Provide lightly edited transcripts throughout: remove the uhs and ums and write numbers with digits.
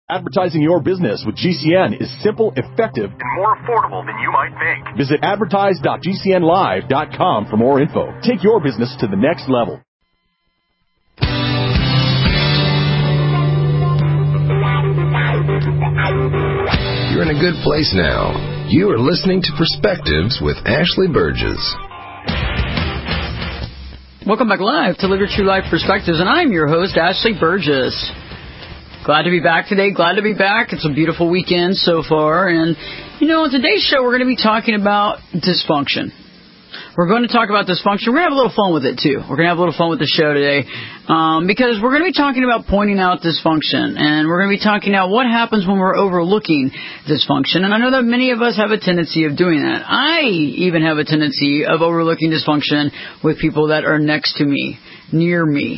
Advertising your business with GCN is simple, effective, and more affordable than you might think. Visit advertise.gcnlive.com for more info. Take your business to the next level. You're in a good place now. You are listening to Perspectives with Ashley Burgess. Welcome back live to Live Your True Life Perspectives, and I'm your host, Ashley Burgess. Glad to be back today. Glad to be back. It's a beautiful weekend so far. And, on today's show, we're going to be talking about dysfunction. We're going to talk about dysfunction. We're going to have a little fun with it, too. We're going to have a little fun with the show today because we're going to be talking about pointing out dysfunction. And we're going to be talking about what happens when we're overlooking dysfunction. And I know that many of us have a tendency of doing that. I even have a tendency of overlooking dysfunction with people that are next to me, near me.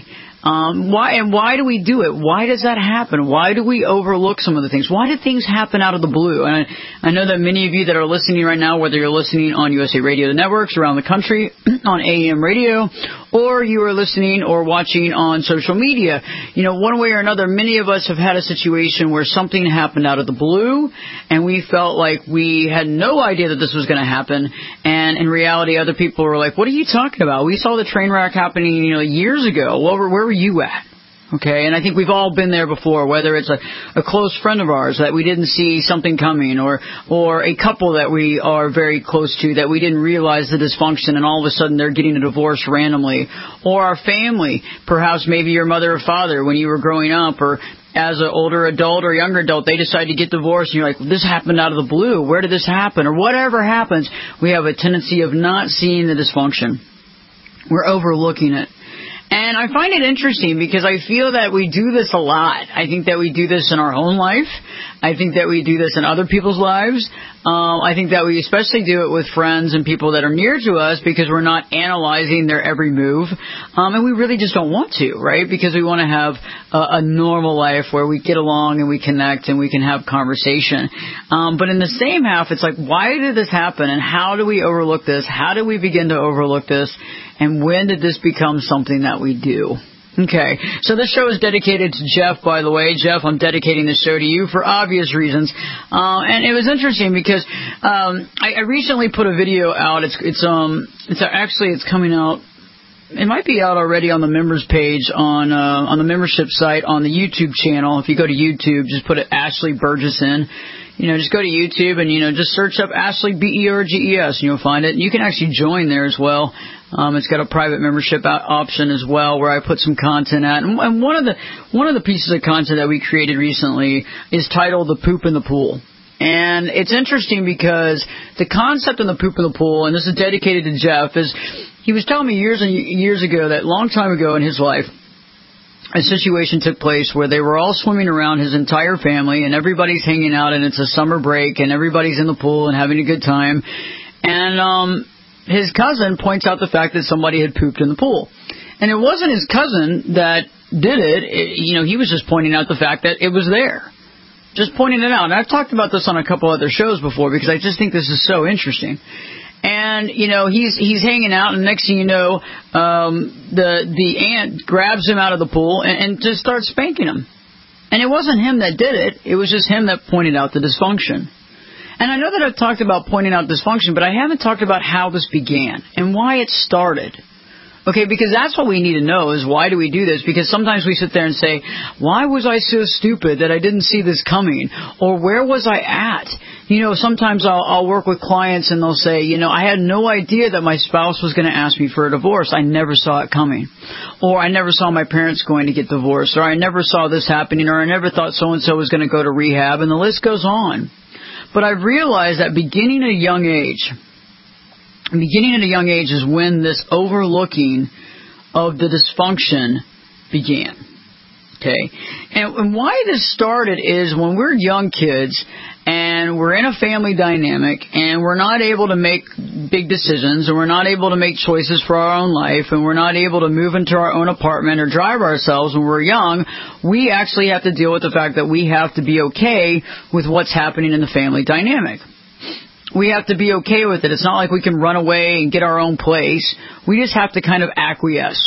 Why do we do it? Why does that happen? Why do we overlook some of the things? Why do things happen out of the blue? And I know that many of you that are listening right now, whether you're listening on USA Radio, the networks around the country, on AM radio, or you are listening or watching on social media, one way or another, many of us have had a situation where something happened out of the blue, and we felt like we had no idea that this was going to happen. And in reality, other people were like, "What are you talking about? We saw the train wreck happening, years ago. Where were you at?" Okay, and I think we've all been there before, whether it's a close friend of ours that we didn't see something coming, or a couple that we are very close to that we didn't realize the dysfunction, and all of a sudden they're getting a divorce randomly, or our family, perhaps maybe your mother or father when you were growing up, or as an older adult or younger adult, they decide to get divorced, and you're like, this happened out of the blue. Where did this happen? Or whatever happens, we have a tendency of not seeing the dysfunction. We're overlooking it. And I find it interesting because I feel that we do this a lot. I think that we do this in our own life. I think that we do this in other people's lives. I think that we especially do it with friends and people that are near to us because we're not analyzing their every move. And we really just don't want to, right? Because we want to have a normal life where we get along and we connect and we can have conversation. But in the same half, it's like, why did this happen? And how do we overlook this? How do we begin to overlook this? And when did this become something that we do? Okay, so this show is dedicated to Jeff, by the way. Jeff, I'm dedicating this show to you for obvious reasons. And it was interesting because I recently put a video out. It's coming out. It might be out already on the members page on the membership site on the YouTube channel. If you go to YouTube, just put it Ashley Burgess in. Just go to YouTube and, just search up Ashley, Burgess, and you'll find it. And you can actually join there as well. It's got a private membership option as well where I put some content at. And one of the pieces of content that we created recently is titled The Poop in the Pool. And it's interesting because the concept of the poop in the pool, and this is dedicated to Jeff, is he was telling me years and years ago that long time ago in his life, a situation took place where they were all swimming around, his entire family, and everybody's hanging out, and it's a summer break, and everybody's in the pool and having a good time. And his cousin points out the fact that somebody had pooped in the pool. And it wasn't his cousin that did it. He was just pointing out the fact that it was there. Just pointing it out. And I've talked about this on a couple other shows before because I just think this is so interesting. And, he's hanging out, and next thing you know, the aunt grabs him out of the pool and just starts spanking him. And it wasn't him that did it. It was just him that pointed out the dysfunction. And I know that I've talked about pointing out dysfunction, but I haven't talked about how this began and why it started. Okay, because that's what we need to know is why do we do this? Because sometimes we sit there and say, why was I so stupid that I didn't see this coming? Or where was I at? Sometimes I'll work with clients and they'll say, I had no idea that my spouse was going to ask me for a divorce. I never saw it coming. Or I never saw my parents going to get divorced. Or I never saw this happening. Or I never thought so-and-so was going to go to rehab. And the list goes on. But I've realized that beginning at a young age is when this overlooking of the dysfunction began. Okay? And why this started is when we're young kids and we're in a family dynamic and we're not able to make big decisions and we're not able to make choices for our own life and we're not able to move into our own apartment or drive ourselves when we're young, we actually have to deal with the fact that we have to be okay with what's happening in the family dynamic. We have to be okay with it. It's not like we can run away and get our own place. We just have to kind of acquiesce.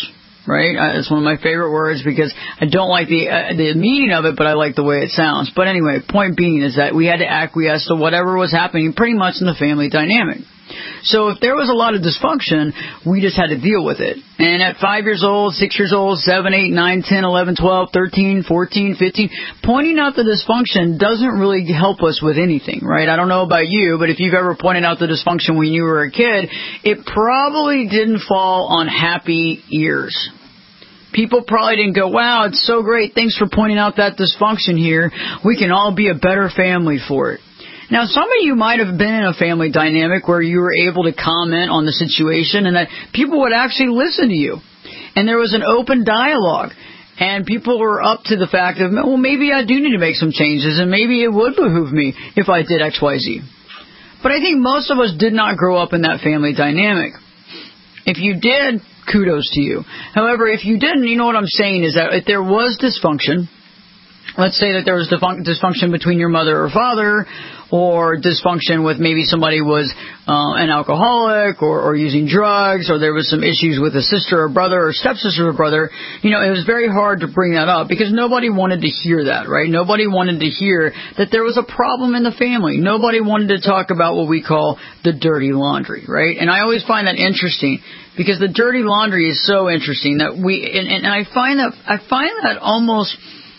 right? It's one of my favorite words because I don't like the meaning of it, but I like the way it sounds. But anyway, point being is that we had to acquiesce to whatever was happening pretty much in the family dynamic. So if there was a lot of dysfunction, we just had to deal with it. And at 5 years old, 6 years old, 7, 8, 9, 10, 11, 12, 13, 14, 15, pointing out the dysfunction doesn't really help us with anything, right? I don't know about you, but if you've ever pointed out the dysfunction when you were a kid, it probably didn't fall on happy ears. People probably didn't go, wow, it's so great. Thanks for pointing out that dysfunction here. We can all be a better family for it. Now, some of you might have been in a family dynamic where you were able to comment on the situation and that people would actually listen to you. And there was an open dialogue. And people were up to the fact of, well, maybe I do need to make some changes and maybe it would behoove me if I did X, Y, Z. But I think most of us did not grow up in that family dynamic. If you did, kudos to you. However, if you didn't, you know what I'm saying is that if there was dysfunction, let's say that there was dysfunction between your mother or father, or dysfunction with maybe somebody was an alcoholic or using drugs, or there was some issues with a sister or brother or stepsister or brother, you know, it was very hard to bring that up because nobody wanted to hear that, right? Nobody wanted to hear that there was a problem in the family. Nobody wanted to talk about what we call the dirty laundry, right? And I always find that interesting because the dirty laundry is so interesting that and I find that almost...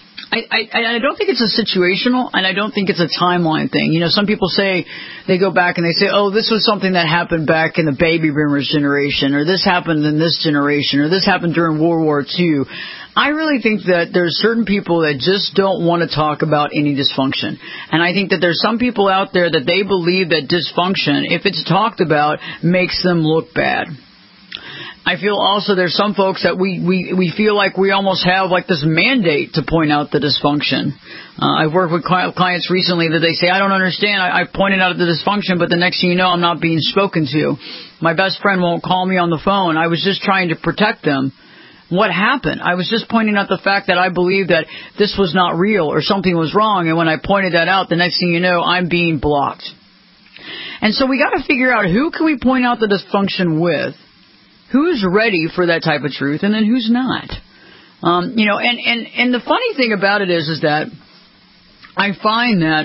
I don't think it's a situational, and I don't think it's a timeline thing. You know, some people say, they go back and they say, oh, this was something that happened back in the baby boomers generation, or this happened in this generation, or this happened during World War II. I really think that there's certain people that just don't want to talk about any dysfunction. And I think that there's some people out there that they believe that dysfunction, if it's talked about, makes them look bad. I feel also there's some folks that we feel like we almost have like this mandate to point out the dysfunction. I've worked with clients recently that they say, I don't understand. I pointed out the dysfunction, but the next thing you know, I'm not being spoken to. My best friend won't call me on the phone. I was just trying to protect them. What happened? I was just pointing out the fact that I believe that this was not real or something was wrong. And when I pointed that out, the next thing you know, I'm being blocked. And so we got to figure out who can we point out the dysfunction with. Who's ready for that type of truth, and then who's not? You know, and the funny thing about it is that I find that,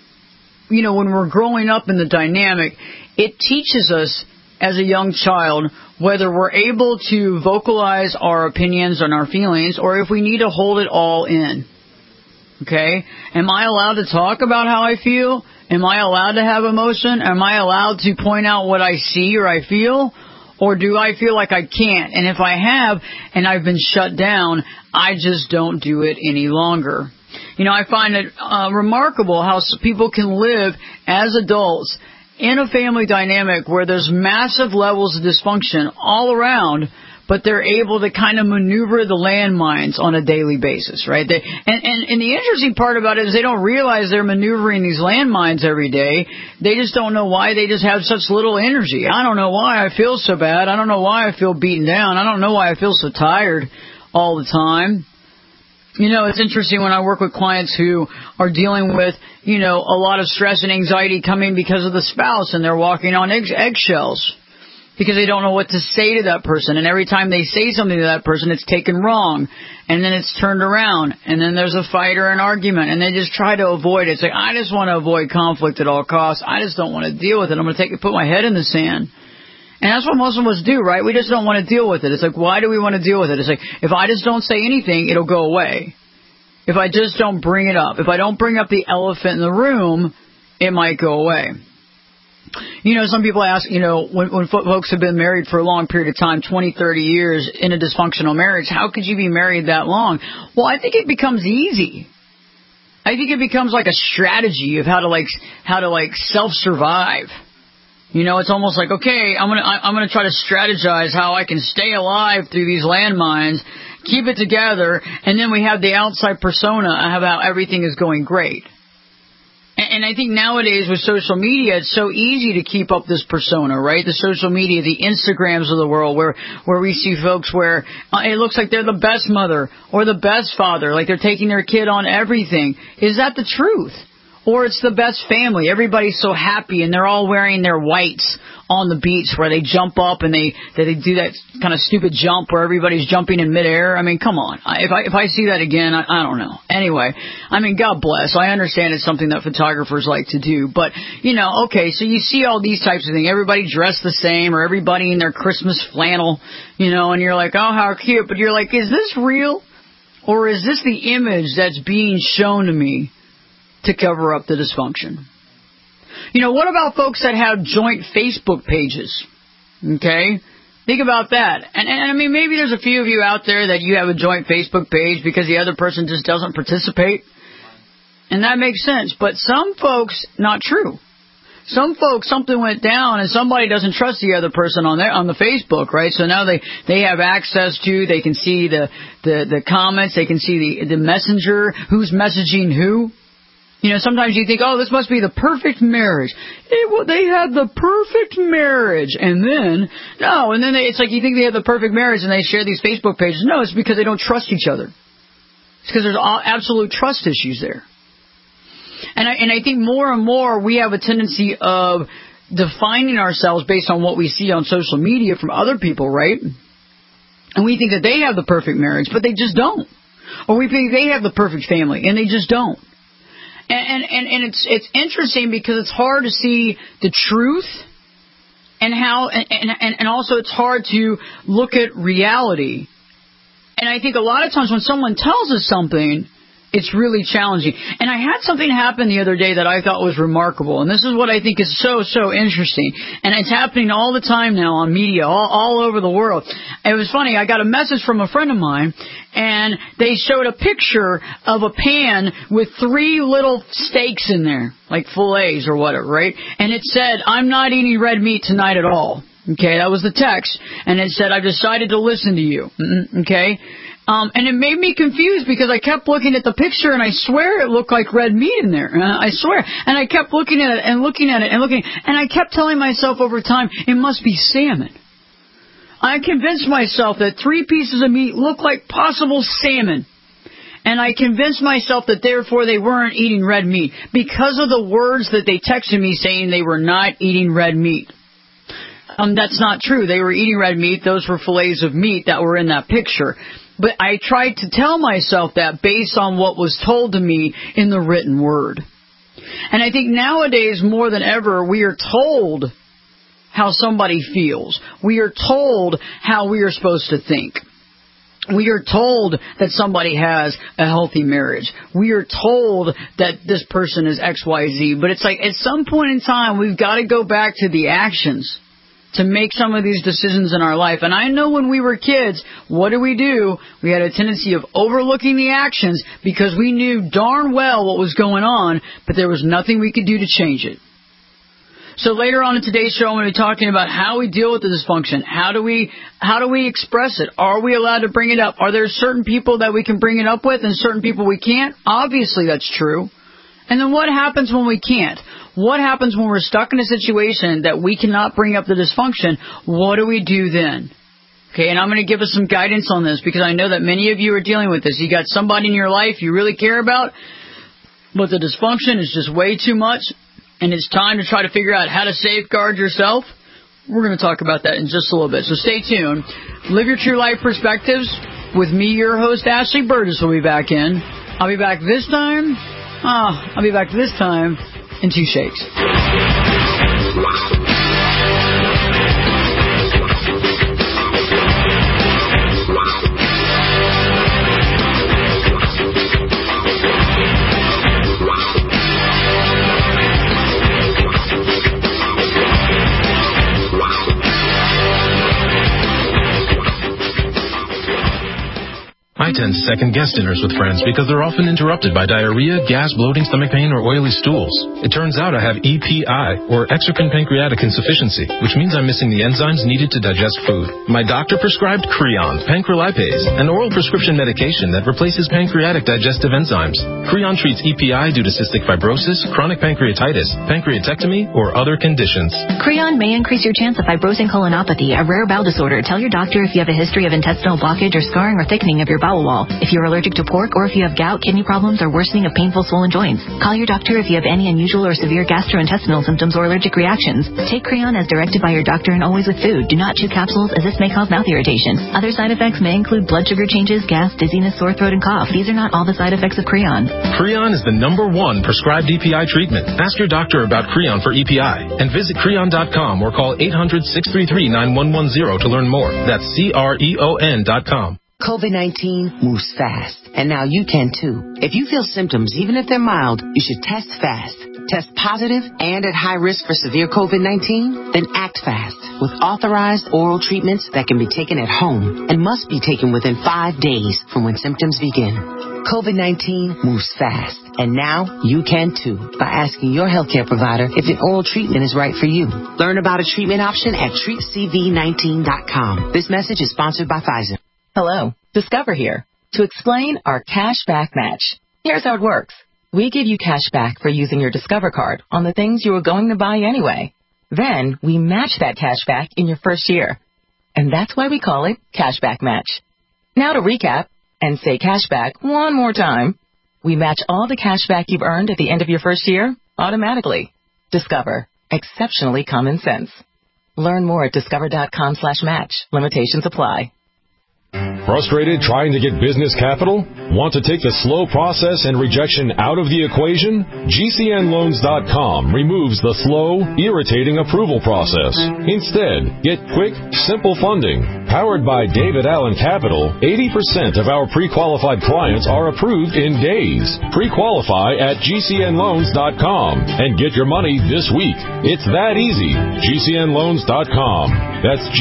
you know, when we're growing up in the dynamic, it teaches us as a young child whether we're able to vocalize our opinions and our feelings, or if we need to hold it all in. Okay? Am I allowed to talk about how I feel? Am I allowed to have emotion? Am I allowed to point out what I see or I feel? Or do I feel like I can't? And if I have, and I've been shut down, I just don't do it any longer. You know, I find it remarkable how people can live as adults in a family dynamic where there's massive levels of dysfunction all around, but they're able to kind of maneuver the landmines on a daily basis, right? And the interesting part about it is they don't realize they're maneuvering these landmines every day. They just don't know why. They just have such little energy. I don't know why I feel so bad. I don't know why I feel beaten down. I don't know why I feel so tired all the time. You know, it's interesting when I work with clients who are dealing with, you know, a lot of stress and anxiety coming because of the spouse, and they're walking on eggshells. Because they don't know what to say to that person. And every time they say something to that person, it's taken wrong. And then it's turned around. And then there's a fight or an argument. And they just try to avoid it. It's like, I just want to avoid conflict at all costs. I just don't want to deal with it. I'm going to put my head in the sand. And that's what most of us do, right? We just don't want to deal with it. It's like, why do we want to deal with it? It's like, if I just don't say anything, it'll go away. If I just don't bring it up. If I don't bring up the elephant in the room, it might go away. You know, some people ask, you know, when folks have been married for a long period of time, 20, 30 years in a dysfunctional marriage, how could you be married that long? Well, I think it becomes easy. I think it becomes like a strategy of how to self-survive. You know, it's almost like, okay, I'm gonna try to strategize how I can stay alive through these landmines, keep it together, and then we have the outside persona of how everything is going great. And I think nowadays with social media, it's so easy to keep up this persona, right? The social media, the Instagrams of the world, where we see folks where it looks like they're the best mother or the best father, like they're taking their kid on everything. Is that the truth? Or it's the best family. Everybody's so happy and they're all wearing their whites on the beach where they jump up and they do that kind of stupid jump where everybody's jumping in midair. I mean, come on. If I see that again, I don't know. Anyway, I mean, God bless. I understand it's something that photographers like to do. But, okay, so you see all these types of things. Everybody dressed the same or everybody in their Christmas flannel, and you're like, oh, how cute. But you're like, is this real? Or is this the image that's being shown to me to cover up the dysfunction? What about folks that have joint Facebook pages? Okay? Think about that. And I mean, maybe there's a few of you out there that you have a joint Facebook page because the other person just doesn't participate. And that makes sense. But some folks, not true. Some folks, something went down and somebody doesn't trust the other person on the Facebook, right? So now they have access to, they can see the comments, they can see the messenger, who's messaging who. Sometimes you think, oh, this must be the perfect marriage. They had the perfect marriage. And then it's like you think they have the perfect marriage and they share these Facebook pages. No, it's because they don't trust each other. It's because there's absolute trust issues there. And I think more and more we have a tendency of defining ourselves based on what we see on social media from other people, right? And we think that they have the perfect marriage, but they just don't. Or we think they have the perfect family, and they just don't. And it's interesting because it's hard to see the truth and how and also it's hard to look at reality. And I think a lot of times when someone tells us something, it's really challenging. And I had something happen the other day that I thought was remarkable. And this is what I think is so interesting. And it's happening all the time now on media, all over the world. It was funny. I got a message from a friend of mine, and they showed a picture of a pan with 3 little steaks in there, like fillets or whatever, right? And it said, I'm not eating red meat tonight at all. Okay, that was the text. And it said, I've decided to listen to you. Okay? And it made me confused because I kept looking at the picture and I swear it looked like red meat in there. I swear. And I kept looking at it and looking at it and looking. And I kept telling myself over time, it must be salmon. I convinced myself that 3 pieces of meat looked like possible salmon. And I convinced myself that therefore they weren't eating red meat because of the words that they texted me saying they were not eating red meat. That's not true. They were eating red meat. Those were fillets of meat that were in that picture. But I tried to tell myself that based on what was told to me in the written word. And I think nowadays, more than ever, we are told how somebody feels. We are told how we are supposed to think. We are told that somebody has a healthy marriage. We are told that this person is XYZ. But it's like at some point in time, we've got to go back to the actions to make some of these decisions in our life. And I know when we were kids, what did? We had a tendency of overlooking the actions because we knew darn well what was going on, but there was nothing we could do to change it. So later on in today's show, I'm going to be talking about how we deal with the dysfunction. How do we express it? Are we allowed to bring it up? Are there certain people that we can bring it up with and certain people we can't? Obviously that's true. And then what happens when we can't? What happens when we're stuck in a situation that we cannot bring up the dysfunction? What do we do then? Okay, and I'm going to give us some guidance on this because I know that many of you are dealing with this. You got somebody in your life you really care about, but the dysfunction is just way too much, and it's time to try to figure out how to safeguard yourself. We're going to talk about that in just a little bit, so stay tuned. Live Your True Life Perspectives with me, your host, Ashley Burgess, will be back in. I'll be back this time. I'll be back this time in 2 shakes. I tend to second-guess dinners with friends because they're often interrupted by diarrhea, gas, bloating, stomach pain, or oily stools. It turns out I have EPI, or exocrine pancreatic insufficiency, which means I'm missing the enzymes needed to digest food. My doctor prescribed Creon, pancrelipase, an oral prescription medication that replaces pancreatic digestive enzymes. Creon treats EPI due to cystic fibrosis, chronic pancreatitis, pancreatectomy, or other conditions. Creon may increase your chance of fibrosing colonopathy, a rare bowel disorder. Tell your doctor if you have a history of intestinal blockage or scarring or thickening of your bowel wall. call. If you're allergic to pork or if you have gout, kidney problems, or worsening of painful swollen joints, call your doctor if you have any unusual or severe gastrointestinal symptoms or allergic reactions. Take Creon as directed by your doctor and always with food. Do not chew capsules as this may cause mouth irritation. Other side effects may include blood sugar changes, gas, dizziness, sore throat, and cough. These are not all the side effects of Creon. Creon is the #1 prescribed EPI treatment. Ask your doctor about Creon for EPI and visit Creon.com or call 800-633-9110 to learn more. That's CREON.com. COVID-19 moves fast, and now you can too. If you feel symptoms, even if they're mild, you should test fast. Test positive and at high risk for severe COVID-19? Then act fast with authorized oral treatments that can be taken at home and must be taken within 5 days from when symptoms begin. COVID-19 moves fast, and now you can too by asking your healthcare provider if an oral treatment is right for you. Learn about a treatment option at treatcv19.com. This message is sponsored by Pfizer. Hello, Discover here to explain our cash back match. Here's how it works. We give you cash back for using your Discover card on the things you were going to buy anyway. Then we match that cash back in your first year. And that's why we call it Cash Back Match. Now to recap and say cash back one more time. We match all the cash back you've earned at the end of your first year automatically. Discover. Exceptionally common sense. Learn more at discover.com/match. Limitations apply. Frustrated trying to get business capital? Want to take the slow process and rejection out of the equation? GCNLoans.com removes the slow, irritating approval process. Instead, get quick, simple funding. Powered by David Allen Capital, 80% of our pre-qualified clients are approved in days. Pre-qualify at GCNLoans.com and get your money this week. It's that easy. GCNLoans.com. That's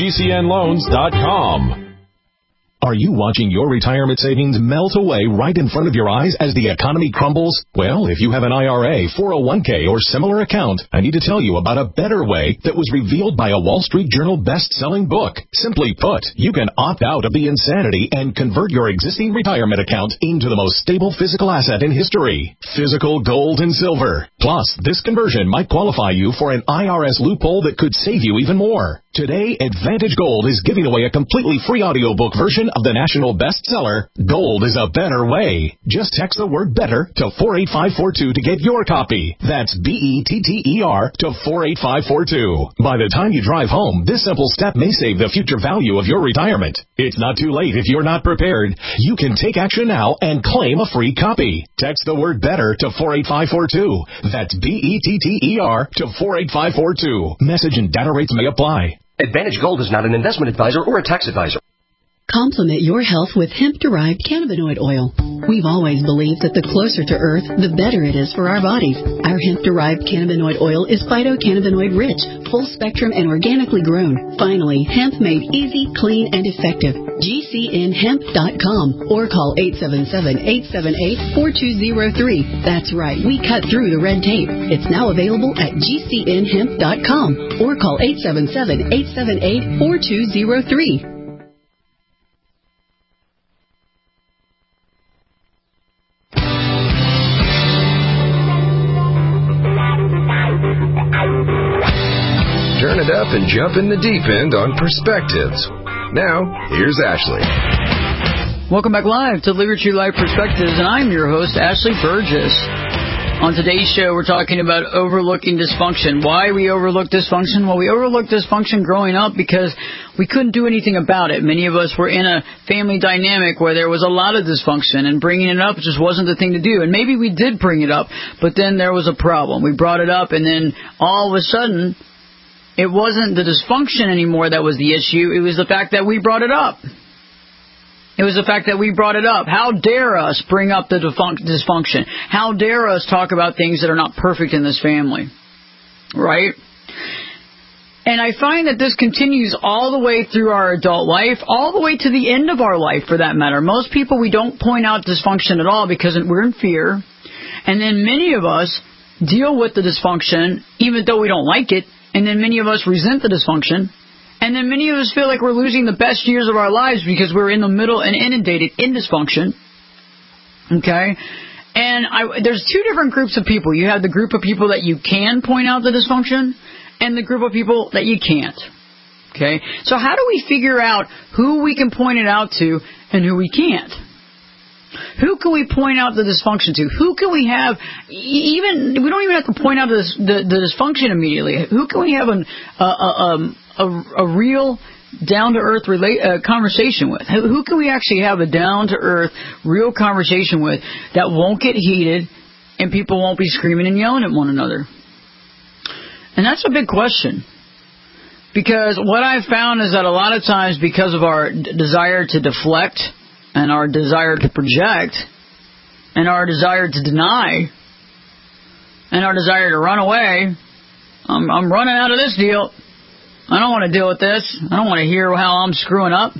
GCNLoans.com. Are you watching your retirement savings melt away right in front of your eyes as the economy crumbles? Well, if you have an IRA, 401k, or similar account, I need to tell you about a better way that was revealed by a Wall Street Journal best-selling book. Simply put, you can opt out of the insanity and convert your existing retirement account into the most stable physical asset in history, physical gold and silver. Plus, this conversion might qualify you for an IRS loophole that could save you even more. Today, Advantage Gold is giving away a completely free audiobook version of the national bestseller, Gold is a Better Way. Just text the word BETTER to 48542 to get your copy. That's BETTER to 48542. By the time you drive home, this simple step may save the future value of your retirement. It's not too late if you're not prepared. You can take action now and claim a free copy. Text the word BETTER to 48542. That's BETTER to 48542. Message and data rates may apply. Advantage Gold is not an investment advisor or a tax advisor. Complement your health with hemp-derived cannabinoid oil. We've always believed that the closer to Earth, the better it is for our bodies. Our hemp-derived cannabinoid oil is phytocannabinoid-rich, full-spectrum, and organically grown. Finally, hemp made easy, clean, and effective. GCNHemp.com or call 877-878-4203. That's right, we cut through the red tape. It's now available at GCNHemp.com or call 877-878-4203. Turn it up and jump in the deep end on Perspectives. Now, here's Ashley. Welcome back live to Live Your True Life Perspectives, and I'm your host, Ashley Burgess. On today's show, we're talking about overlooking dysfunction. Why we overlook dysfunction? Well, we overlooked dysfunction growing up because we couldn't do anything about it. Many of us were in a family dynamic where there was a lot of dysfunction, and bringing it up just wasn't the thing to do. And maybe we did bring it up, but then there was a problem. We brought it up, and then all of a sudden, it wasn't the dysfunction anymore that was the issue. It was the fact that we brought it up. It was the fact that we brought it up. How dare us bring up the dysfunction? How dare us talk about things that are not perfect in this family? Right? And I find that this continues all the way through our adult life, all the way to the end of our life, for that matter. Most people, we don't point out dysfunction at all because we're in fear. And then many of us deal with the dysfunction even though we don't like it. And then many of us resent the dysfunction. And then many of us feel like we're losing the best years of our lives because we're in the middle and inundated in dysfunction. Okay? And there's two different groups of people. You have the group of people that you can point out the dysfunction and the group of people that you can't. Okay? So how do we figure out who we can point it out to and who we can't? Who can we point out the dysfunction to? Who can we have, we don't even have to point out the dysfunction immediately. Who can we have a real down-to-earth conversation with? Who can we actually have a down-to-earth, real conversation with that won't get heated and people won't be screaming and yelling at one another? And that's a big question. Because what I've found is that a lot of times, because of our desire to deflect and our desire to project and our desire to deny and our desire to run away, I'm running out of this deal. I don't want to deal with this. I don't want to hear how I'm screwing up.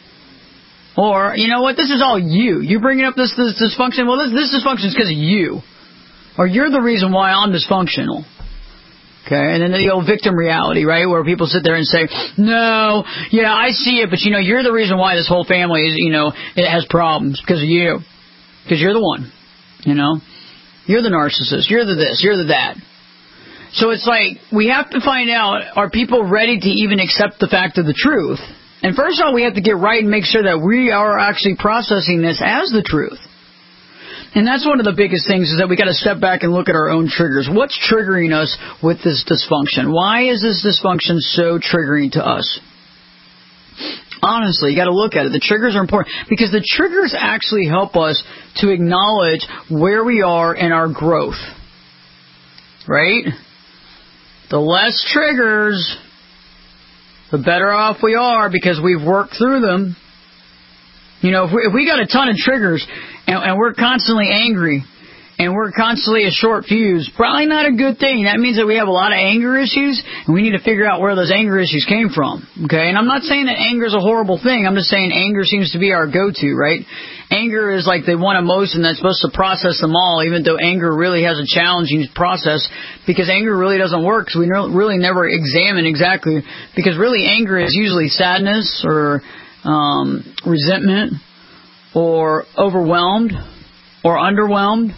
Or, you know what, this is all you. You're bringing up this dysfunction. Well, this dysfunction is because of you. Or you're the reason why I'm dysfunctional. Okay, and then the old victim reality, right, where people sit there and say, no, yeah, I see it, but, you're the reason why this whole family is, it has problems because of you. Because you're the one, You're the narcissist. You're the this. You're the that. So it's like, we have to find out, are people ready to even accept the fact of the truth? And first of all, we have to get right and make sure that we are actually processing this as the truth. And that's one of the biggest things, is that we got to step back and look at our own triggers. What's triggering us with this dysfunction? Why is this dysfunction so triggering to us? Honestly, you got to look at it. The triggers are important because the triggers actually help us to acknowledge where we are in our growth. Right? The less triggers, the better off we are because we've worked through them. If we got a ton of triggers and we're constantly angry and we're constantly a short fuse, probably not a good thing. That means that we have a lot of anger issues, and we need to figure out where those anger issues came from. Okay? And I'm not saying that anger is a horrible thing. I'm just saying anger seems to be our go-to, right? Anger is like the one emotion that's supposed to process them all, even though anger really has a challenging process, because anger really doesn't work, because we really never examine exactly, because really anger is usually sadness or resentment, or overwhelmed, or underwhelmed,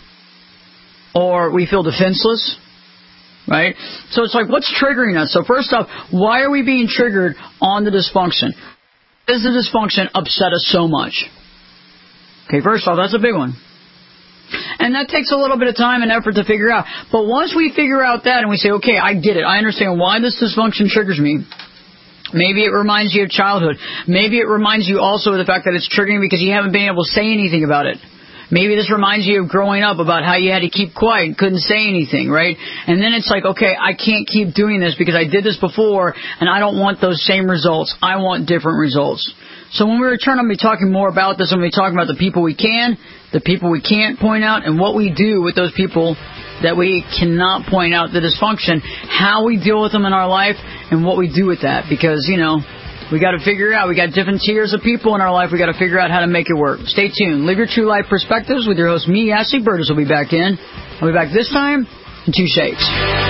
or we feel defenseless, right? So it's like, what's triggering us? So first off, why are we being triggered on the dysfunction? Does the dysfunction upset us so much? Okay, first off, that's a big one. And that takes a little bit of time and effort to figure out. But once we figure out that and we say, okay, I get it, I understand why this dysfunction triggers me. Maybe it reminds you of childhood. Maybe it reminds you also of the fact that it's triggering because you haven't been able to say anything about it. Maybe this reminds you of growing up, about how you had to keep quiet and couldn't say anything, right? And then it's like, okay, I can't keep doing this because I did this before and I don't want those same results. I want different results. So when we return, I'm going to be talking more about this. I'm going to be talking about the people we can, the people we can't point out, and what we do with those people that we cannot point out the dysfunction, how we deal with them in our life, and what we do with that. Because, we got to figure out, we got different tiers of people in our life. We got to figure out how to make it work. Stay tuned. Live your true life perspectives with your host, me, Ashley Burgess, will be back in. I'll be back this time in 2 shakes.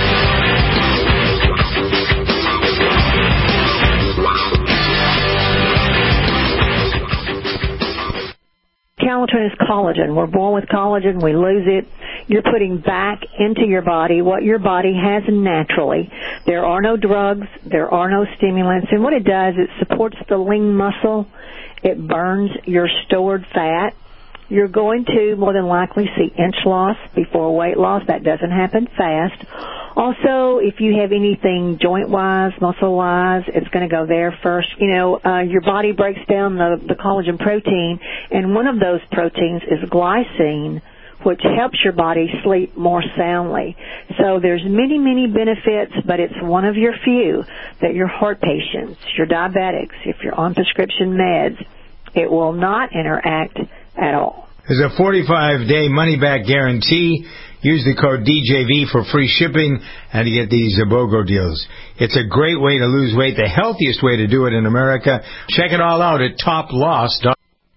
Calatin is collagen. We're born with collagen. We lose it. You're putting back into your body what your body has naturally. There are no drugs. There are no stimulants. And what it does, it supports the lean muscle. It burns your stored fat. You're going to more than likely see inch loss before weight loss. That doesn't happen fast. Also, if you have anything joint-wise, muscle-wise, it's going to go there first. Your body breaks down the collagen protein, and one of those proteins is glycine, which helps your body sleep more soundly. So there's many, many benefits, but it's one of your few that your heart patients, your diabetics, if you're on prescription meds, it will not interact at all. There's a 45-day money-back guarantee. Use the code DJV for free shipping and to get these BOGO deals. It's a great way to lose weight, the healthiest way to do it in America. Check it all out at toploss.com.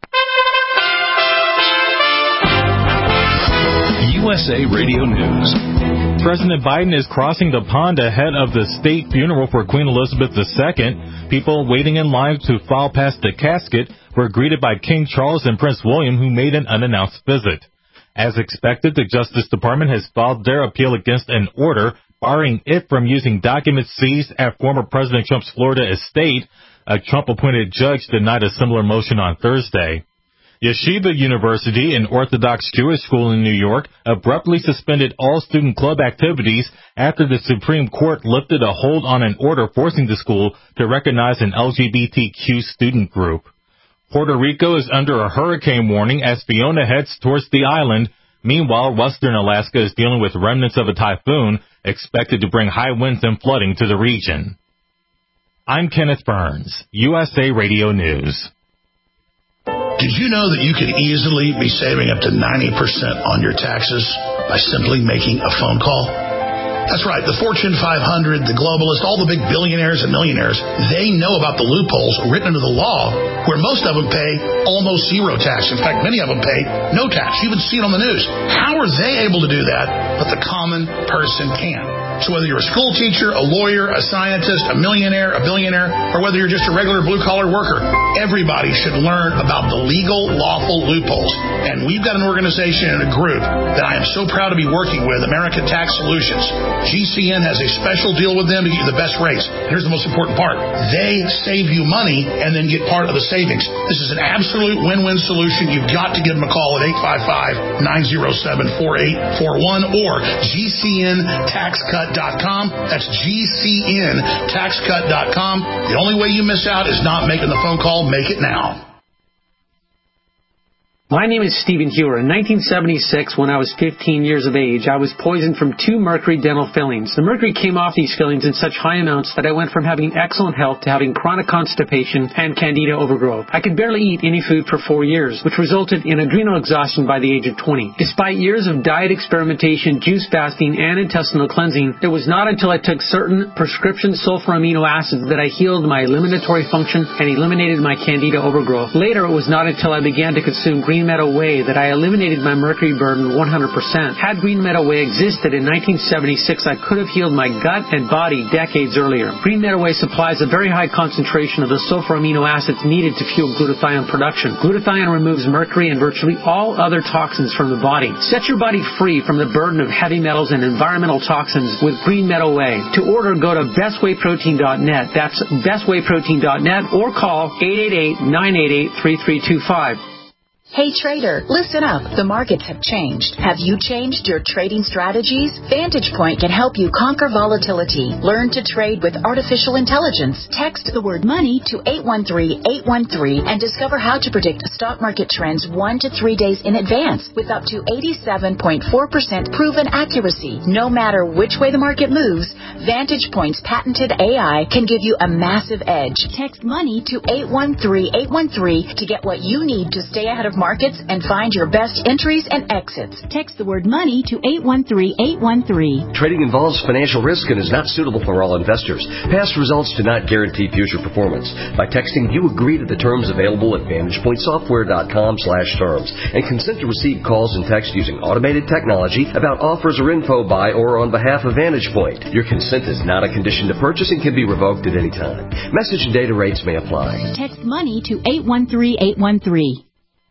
USA Radio News. President Biden is crossing the pond ahead of the state funeral for Queen Elizabeth II. People waiting in line to file past the casket were greeted by King Charles and Prince William, who made an unannounced visit. As expected, the Justice Department has filed their appeal against an order barring it from using documents seized at former President Trump's Florida estate. A Trump-appointed judge denied a similar motion on Thursday. Yeshiva University, an Orthodox Jewish school in New York, abruptly suspended all student club activities after the Supreme Court lifted a hold on an order forcing the school to recognize an LGBTQ student group. Puerto Rico is under a hurricane warning as Fiona heads towards the island. Meanwhile, western Alaska is dealing with remnants of a typhoon expected to bring high winds and flooding to the region. I'm Kenneth Burns, USA Radio News. Did you know that you could easily be saving up to 90% on your taxes by simply making a phone call? That's right. The Fortune 500, the globalists, all the big billionaires and millionaires, they know about the loopholes written into the law where most of them pay almost zero tax. In fact, many of them pay no tax. You even see it on the news. How are they able to do that, but the common person can? So whether you're a school teacher, a lawyer, a scientist, a millionaire, a billionaire, or whether you're just a regular blue-collar worker, everybody should learn about the legal, lawful loopholes. And we've got an organization and a group that I am so proud to be working with, American Tax Solutions. GCN has a special deal with them to get you the best rates. Here's the most important part. They save you money and then get part of the savings. This is an absolute win-win solution. You've got to give them a call at 855-907-4841 or GCNTaxCut.com. That's GCNTaxCut.com. The only way you miss out is not making the phone call. Make it now. My name is Stephen Hewer. In 1976, when I was 15 years of age, I was poisoned from 2 mercury dental fillings. The mercury came off these fillings in such high amounts that I went from having excellent health to having chronic constipation and candida overgrowth. I could barely eat any food for 4 years, which resulted in adrenal exhaustion by the age of 20. Despite years of diet experimentation, juice fasting, and intestinal cleansing, it was not until I took certain prescription sulfur amino acids that I healed my eliminatory function and eliminated my candida overgrowth. Later, it was not until I began to consume Green Meadow Whey that I eliminated my mercury burden 100%. Had Green Meadow Whey existed in 1976, I could have healed my gut and body decades earlier. Green Meadow Whey supplies a very high concentration of the sulfur amino acids needed to fuel glutathione production. Glutathione removes mercury and virtually all other toxins from the body. Set your body free from the burden of heavy metals and environmental toxins with Green Meadow Whey. To order, go to bestwayprotein.net. That's bestwayprotein.net or call 888-988-3325. Hey trader, listen up. The markets have changed. Have you changed your trading strategies? Vantage Point can help you conquer volatility. Learn to trade with artificial intelligence. Text the word money to 813-813 and discover how to predict stock market trends 1 to 3 days in advance with up to 87.4% proven accuracy. No matter which way the market moves, Vantage Point's patented AI can give you a massive edge. Text money to 813-813 to get what you need to stay ahead of markets and find your best entries and exits. Text the word money to 813-813. Trading involves financial risk and is not suitable for all investors. Past results do not guarantee future performance. By texting, you agree to the terms available at VantagePointSoftware.com/terms and consent to receive calls and text using automated technology about offers or info by or on behalf of Vantage Point. Your consent is not a condition to purchase and can be revoked at any time. Message and data rates may apply. Text money to 813-813.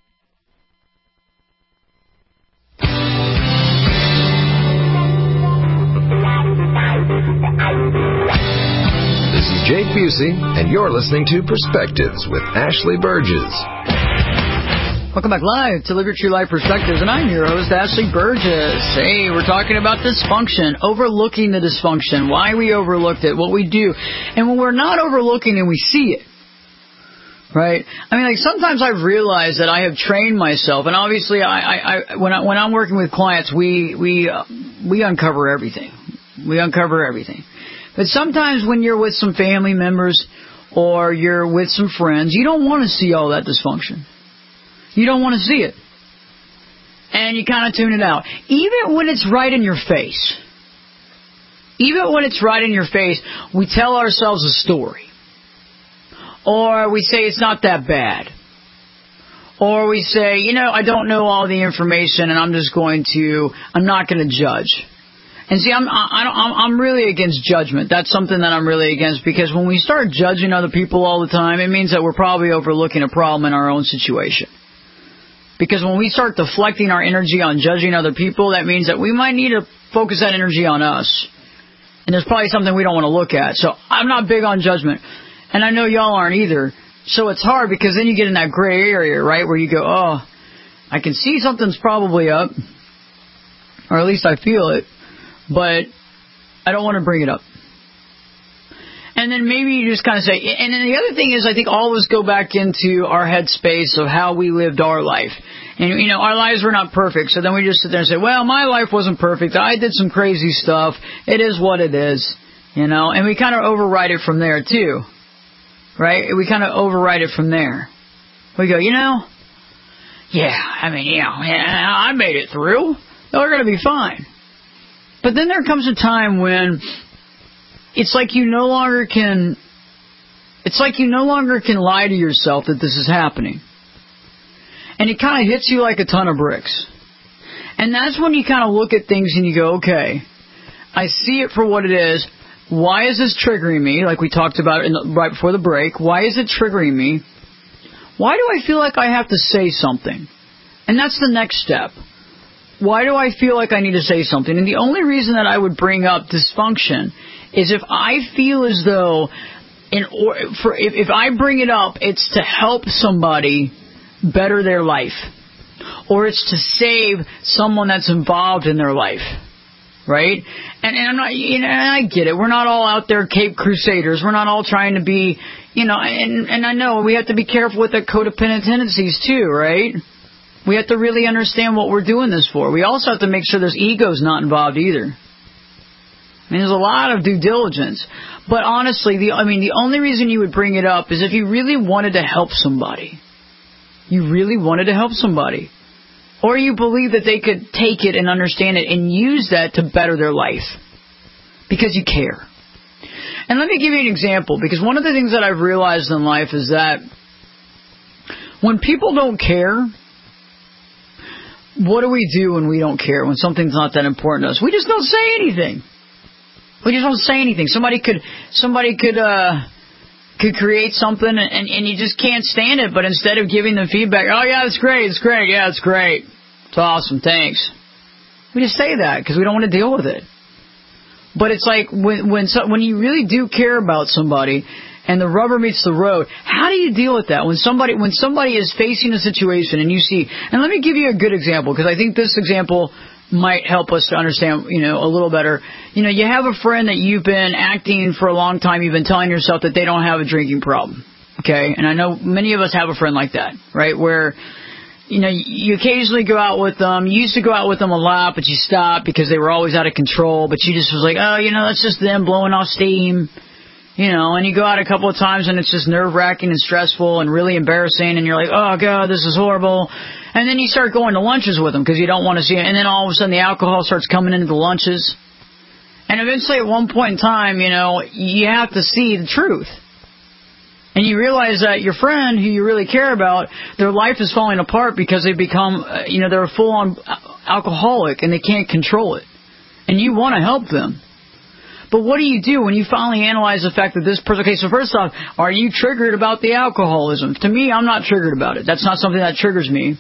This is Jake Busey, and you're listening to Perspectives with Ashley Burgess. Welcome back live to Live Your True Life Perspectives, and I'm your host, Ashley Burgess. Hey, we're talking about dysfunction, overlooking the dysfunction, why we overlooked it, what we do. And when we're not overlooking and we see it, right? I mean, like sometimes I've realized that I have trained myself, and obviously, when I'm working with clients, we uncover everything. We uncover everything. But sometimes when you're with some family members or you're with some friends, you don't want to see all that dysfunction. You don't want to see it. And you kind of tune it out. Even when it's right in your face. Even when it's right in your face, we tell ourselves a story. Or we say it's not that bad. Or we say, I don't know all the information and I'm not going to judge. And see, I'm really against judgment. That's something that I'm really against, because when we start judging other people all the time, it means that we're probably overlooking a problem in our own situation. Because when we start deflecting our energy on judging other people, that means that we might need to focus that energy on us. And there's probably something we don't want to look at. So I'm not big on judgment. And I know y'all aren't either. So it's hard because then you get in that gray area, right, where you go, oh, I can see something's probably up, or at least I feel it, but I don't want to bring it up. And then maybe you just kind of say, and then the other thing is I think all of us go back into our headspace of how we lived our life. And, our lives were not perfect, so then we just sit there and say, well, my life wasn't perfect. I did some crazy stuff. It is what it is, and we kind of override it from there, too, right? We kind of override it from there. We go, I made it through. They're going to be fine. But then there comes a time when it's like you no longer can lie to yourself that this is happening. And it kind of hits you like a ton of bricks. And that's when you kind of look at things and you go, okay, I see it for what it is. Why is this triggering me? Like we talked about right before the break. Why is it triggering me? Why do I feel like I have to say something? And that's the next step. Why do I feel like I need to say something? And the only reason that I would bring up dysfunction is if I feel as though, if I bring it up, it's to help somebody better their life, or it's to save someone that's involved in their life, right? And I'm not, and I get it. We're not all out there Cape Crusaders. We're not all trying to be, and I know we have to be careful with the codependent tendencies too, right? We have to really understand what we're doing this for. We also have to make sure there's egos not involved either. There's a lot of due diligence. But honestly, the only reason you would bring it up is if you really wanted to help somebody. You really wanted to help somebody. Or you believe that they could take it and understand it and use that to better their life. Because you care. And let me give you an example. Because one of the things that I've realized in life is that when people don't care, what do we do when we don't care? When something's not that important to us? We just don't say anything. We just don't say anything. Somebody could create something and you just can't stand it, but instead of giving them feedback, oh yeah, it's great, yeah, it's great, it's awesome, thanks. We just say that because we don't want to deal with it. But it's like when you really do care about somebody and the rubber meets the road, how do you deal with that? When somebody is facing a situation and you see, and let me give you a good example because I think this example might help us to understand, a little better. You have a friend that you've been acting for a long time. You've been telling yourself that they don't have a drinking problem. Okay. And I know many of us have a friend like that, right? Where, you occasionally go out with them. You used to go out with them a lot, but you stopped because they were always out of control. But you just was like, oh, that's just them blowing off steam. And you go out a couple of times and it's just nerve-wracking and stressful and really embarrassing. And you're like, oh, God, this is horrible. And then you start going to lunches with them because you don't want to see it. And then all of a sudden the alcohol starts coming into the lunches. And eventually at one point in time, you have to see the truth. And you realize that your friend who you really care about, their life is falling apart because they've become, they're a full-on alcoholic and they can't control it. And you want to help them. But what do you do when you finally analyze the fact that this person... Okay, so first off, are you triggered about the alcoholism? To me, I'm not triggered about it. That's not something that triggers me.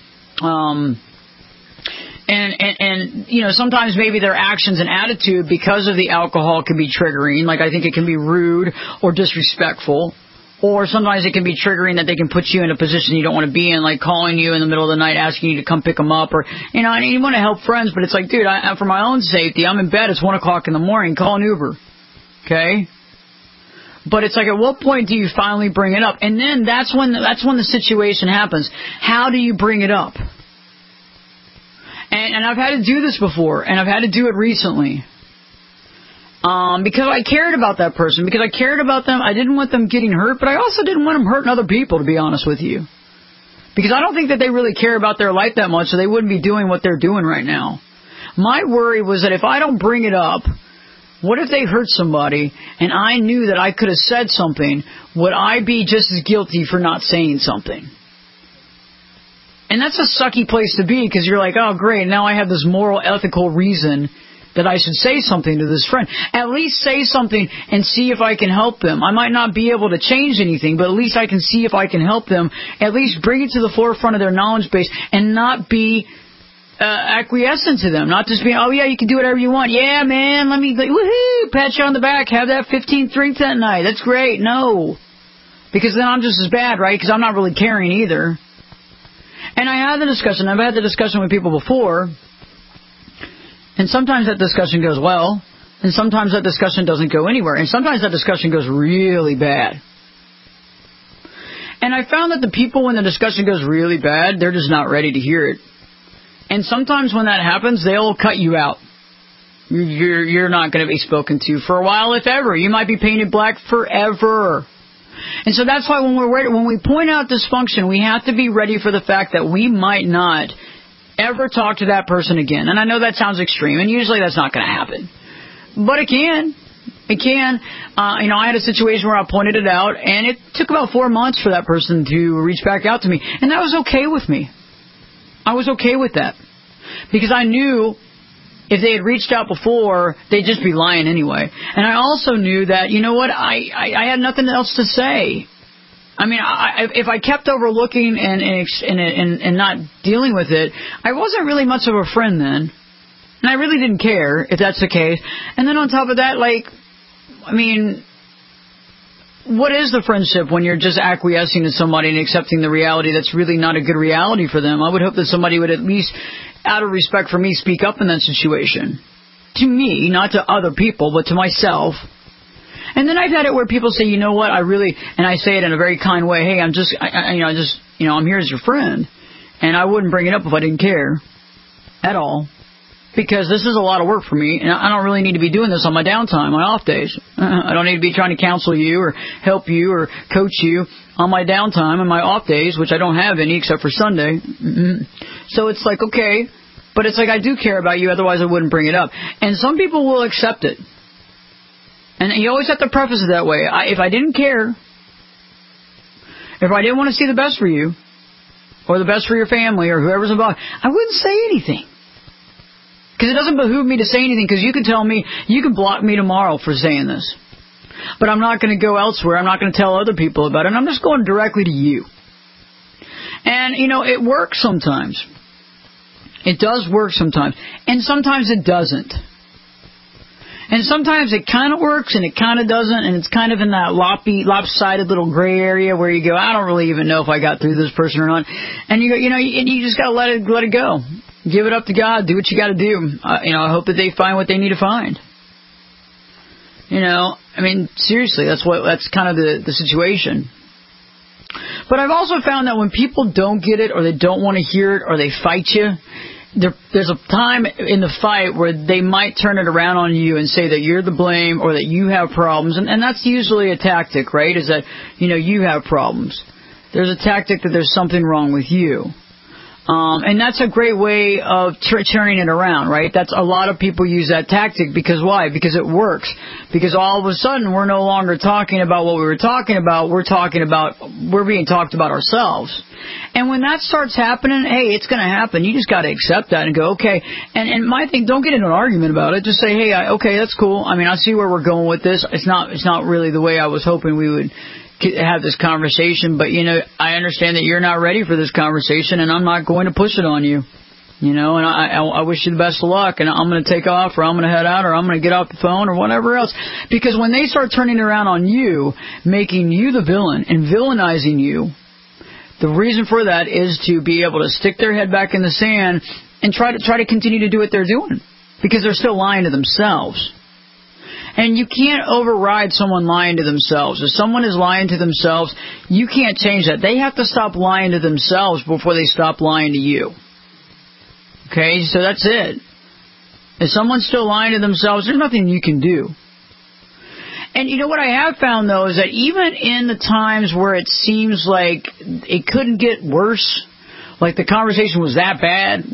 Sometimes maybe their actions and attitude because of the alcohol can be triggering. Like I think it can be rude or disrespectful. Or sometimes it can be triggering that they can put you in a position you don't want to be in, like calling you in the middle of the night, asking you to come pick them up. Or, and you want to help friends, but it's like, dude, for my own safety, I'm in bed, it's 1 o'clock in the morning, call an Uber. Okay? But it's like, at what point do you finally bring it up? And then that's when the situation happens. How do you bring it up? And I've had to do this before, and I've had to do it recently. Because I cared about that person, because I cared about them. I didn't want them getting hurt, but I also didn't want them hurting other people, to be honest with you. Because I don't think that they really care about their life that much, so they wouldn't be doing what they're doing right now. My worry was that if I don't bring it up, what if they hurt somebody, and I knew that I could have said something, would I be just as guilty for not saying something? And that's a sucky place to be, because you're like, oh great, now I have this moral, ethical reason that I should say something to this friend. At least say something and see if I can help them. I might not be able to change anything, but at least I can see if I can help them. At least bring it to the forefront of their knowledge base and not be acquiescent to them. Not just being, oh yeah, you can do whatever you want. Yeah, man, let me, woohoo, pat you on the back, have that 15th drink that night. That's great. No. Because then I'm just as bad, right? Because I'm not really caring either. And I had the discussion. I've had the discussion with people before. And sometimes that discussion goes well. And sometimes that discussion doesn't go anywhere. And sometimes that discussion goes really bad. And I found that the people, when the discussion goes really bad, they're just not ready to hear it. And sometimes when that happens, they'll cut you out. You're not going to be spoken to for a while, if ever. You might be painted black forever. And so that's why when we point out dysfunction, we have to be ready for the fact that we might not ever talk to that person again. And I know that sounds extreme, and usually that's not going to happen. But it can. It can. I had a situation where I pointed it out, and it took about 4 months for that person to reach back out to me. And that was okay with me. I was okay with that. Because I knew if they had reached out before, they'd just be lying anyway. And I also knew that, you know what, I had nothing else to say. I mean, if I kept overlooking and not dealing with it, I wasn't really much of a friend then. And I really didn't care if that's the case. And then on top of that, what is the friendship when you're just acquiescing to somebody and accepting the reality that's really not a good reality for them? I would hope that somebody would at least, out of respect for me, speak up in that situation. To me, not to other people, but to myself. And then I've had it where people say, you know what, and I say it in a very kind way, hey, I'm here as your friend. And I wouldn't bring it up if I didn't care at all. Because this is a lot of work for me, and I don't really need to be doing this on my downtime, my off days. I don't need to be trying to counsel you or help you or coach you on my downtime and my off days, which I don't have any except for Sunday. So it's like, okay, but it's like I do care about you, otherwise I wouldn't bring it up. And some people will accept it. And you always have to preface it that way. If I didn't care, if I didn't want to see the best for you, or the best for your family, or whoever's involved, I wouldn't say anything. Because it doesn't behoove me to say anything, because you can tell me, you can block me tomorrow for saying this. But I'm not going to go elsewhere. I'm not going to tell other people about it. I'm just going directly to you. And, it works sometimes. It does work sometimes. And sometimes it doesn't. And sometimes it kind of works and it kind of doesn't, and it's kind of in that lopsided little gray area where you go, I don't really even know if I got through this person or not. And you go, you just got to let it go. Give it up to God. Do what you got to do. I hope that they find what they need to find. Seriously, that's kind of the situation. But I've also found that when people don't get it, or they don't want to hear it, or they fight you, there's a time in the fight where they might turn it around on you and say that you're the blame, or that you have problems. And that's usually a tactic, right? Is that, you have problems. There's a tactic that there's something wrong with you. And that's a great way of turning it around, right? That's a lot of people use that tactic because why? Because it works. Because all of a sudden we're no longer talking about what we were talking about. We're being talked about ourselves. And when that starts happening, hey, it's going to happen. You just got to accept that and go, okay. And my thing, don't get into an argument about it. Just say, hey, okay, that's cool. I see where we're going with this. It's not really the way I was hoping we would have this conversation, but I understand that you're not ready for this conversation, and I'm not going to push it on you. And I wish you the best of luck, and I'm going to take off, or I'm going to head out, or I'm going to get off the phone, or whatever else. Because when they start turning around on you, making you the villain and villainizing you, the reason for that is to be able to stick their head back in the sand and try to continue to do what they're doing, because they're still lying to themselves. And you can't override someone lying to themselves. If someone is lying to themselves, you can't change that. They have to stop lying to themselves before they stop lying to you. Okay, so that's it. If someone's still lying to themselves, there's nothing you can do. And what I have found, though, is that even in the times where it seems like it couldn't get worse, like the conversation was that bad,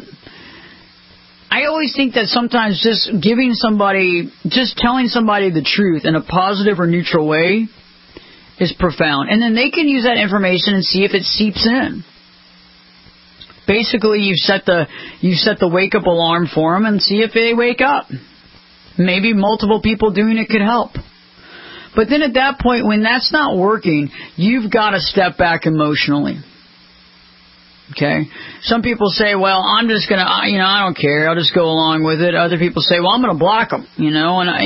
I always think that sometimes just telling somebody the truth in a positive or neutral way is profound. And then they can use that information and see if it seeps in. Basically, you set the wake-up alarm for them and see if they wake up. Maybe multiple people doing it could help. But then at that point, when that's not working, you've got to step back emotionally. Okay? Some people say, well, I'm just going to, I don't care. I'll just go along with it. Other people say, well, I'm going to block them, and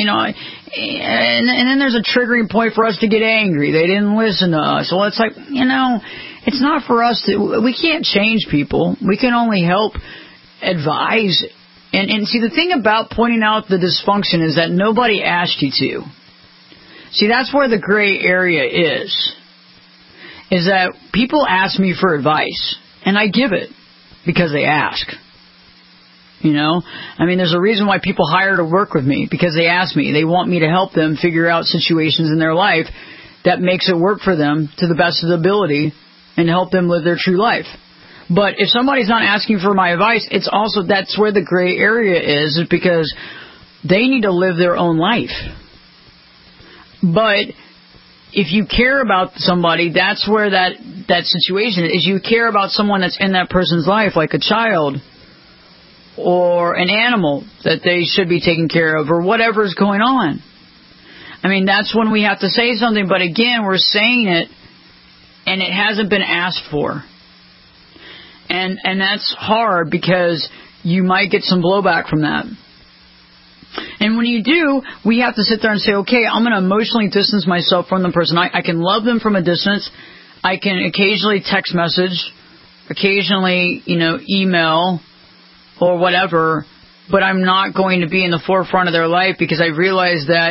then there's a triggering point for us to get angry. They didn't listen to us. Well, it's like, it's not for us we can't change people. We can only help advise. And see, the thing about pointing out the dysfunction is that nobody asked you to. See, that's where the gray area is that people ask me for advice, and I give it because they ask. There's a reason why people hire to work with me, because they ask me. They want me to help them figure out situations in their life that makes it work for them to the best of the ability and help them live their true life. But if somebody's not asking for my advice, that's where the gray area is because they need to live their own life. But if you care about somebody, that's where that situation is. You care about someone that's in that person's life, like a child or an animal that they should be taken care of or whatever's going on. That's when we have to say something. But again, we're saying it and it hasn't been asked for. And that's hard because you might get some blowback from that. And when you do, we have to sit there and say, okay, I'm going to emotionally distance myself from the person. I can love them from a distance. I can occasionally text message, occasionally, email or whatever, but I'm not going to be in the forefront of their life because I realize that,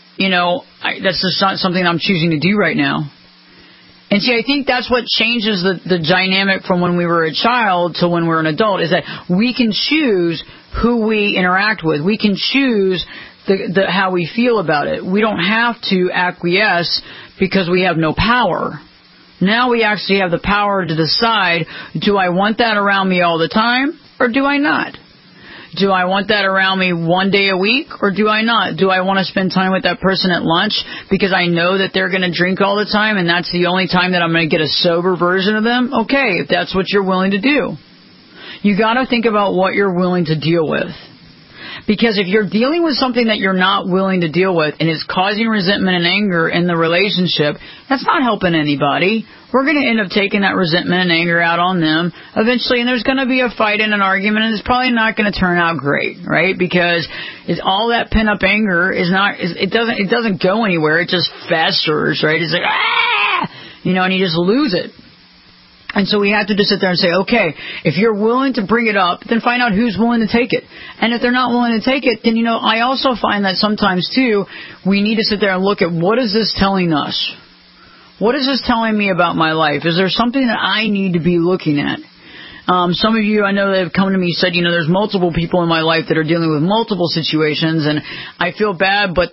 that's just not something I'm choosing to do right now. And see, I think that's what changes the dynamic from when we were a child to when we're an adult, is that we can choose who we interact with. We can choose how we feel about it. We don't have to acquiesce because we have no power. Now we actually have the power to decide, do I want that around me all the time or do I not? Do I want that around me one day a week or do I not? Do I want to spend time with that person at lunch because I know that they're going to drink all the time and that's the only time that I'm going to get a sober version of them? Okay, if that's what you're willing to do. You got to think about what you're willing to deal with. Because if you're dealing with something that you're not willing to deal with and it's causing resentment and anger in the relationship, that's not helping anybody. We're going to end up taking that resentment and anger out on them eventually, and there's going to be a fight and an argument, and it's probably not going to turn out great, right? Because all that pent-up anger it doesn't go anywhere. It just festers, right? It's like, and you just lose it. And so we have to just sit there and say, okay, if you're willing to bring it up, then find out who's willing to take it. And if they're not willing to take it, then, I also find that sometimes, too, we need to sit there and look at what is this telling us? What is this telling me about my life? Is there something that I need to be looking at? Some of you, I know that have come to me and said, there's multiple people in my life that are dealing with multiple situations, and I feel bad, but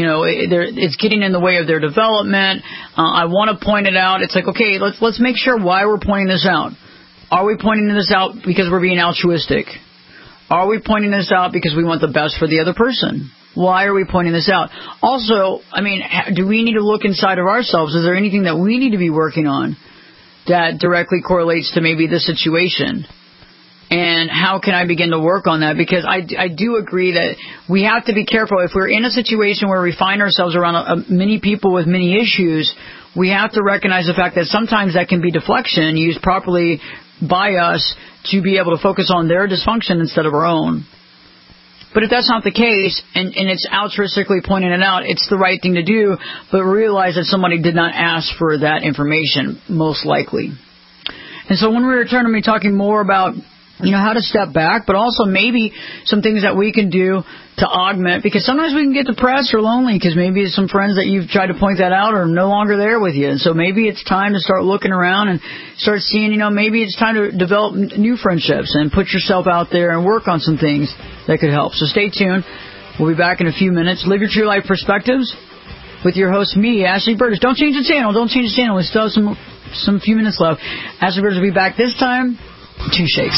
it's getting in the way of their development. I want to point it out. It's like, okay, let's make sure why we're pointing this out. Are we pointing this out because we're being altruistic? Are we pointing this out because we want the best for the other person? Why are we pointing this out? Also, do we need to look inside of ourselves? Is there anything that we need to be working on that directly correlates to maybe this situation? And how can I begin to work on that? Because I do agree that we have to be careful. If we're in a situation where we find ourselves around many people with many issues, we have to recognize the fact that sometimes that can be deflection used properly by us to be able to focus on their dysfunction instead of our own. But if that's not the case, and it's altruistically pointing it out, it's the right thing to do, but realize that somebody did not ask for that information, most likely. And so when we return, I'm going to be talking more about how to step back, but also maybe some things that we can do to augment, because sometimes we can get depressed or lonely because maybe some friends that you've tried to point that out are no longer there with you. And so maybe it's time to start looking around and start seeing, maybe it's time to develop new friendships and put yourself out there and work on some things that could help. So stay tuned. We'll be back in a few minutes. Live Your True Life Perspectives with your host, me, Ashley Burgess. Don't change the channel. Don't change the channel. We still have some few minutes left. Ashley Burgess will be back this time. 2 shakes.